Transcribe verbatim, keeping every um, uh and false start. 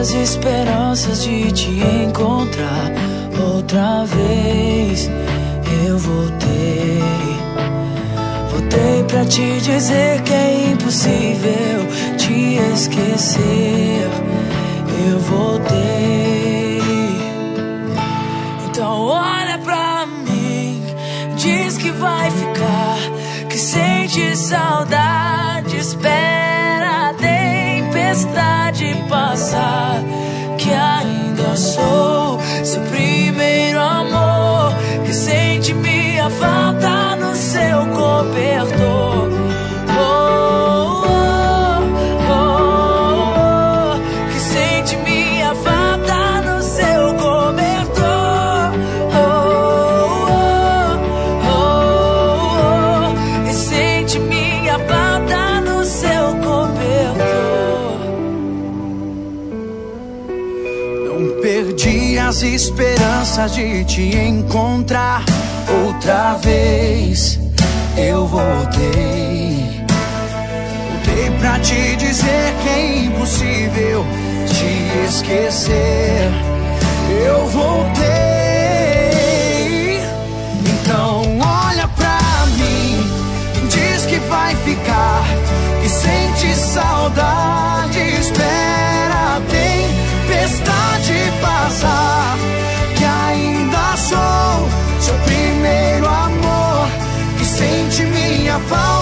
as esperanças de te encontrar outra vez. Eu voltei, voltei pra te dizer que é impossível te esquecer. Eu voltei. Então olha pra mim, diz que vai ficar, que sente saudade, espera a tempestade passar, que ainda sou seu primeiro amor, que sente minha falta no seu cobertor. Oh, oh, oh, oh, que sente minha falta no seu cobertor. Oh, oh, oh, oh, que sente minha falta no seu cobertor. Não perdi as esperanças de te encontrar outra vez. Eu voltei, voltei pra te dizer que é impossível te esquecer. Eu voltei. Então olha pra mim, diz que vai ficar, que sente saudade, espera a tempestade passar, que ainda sou seu primeiro amor, que sente minha falta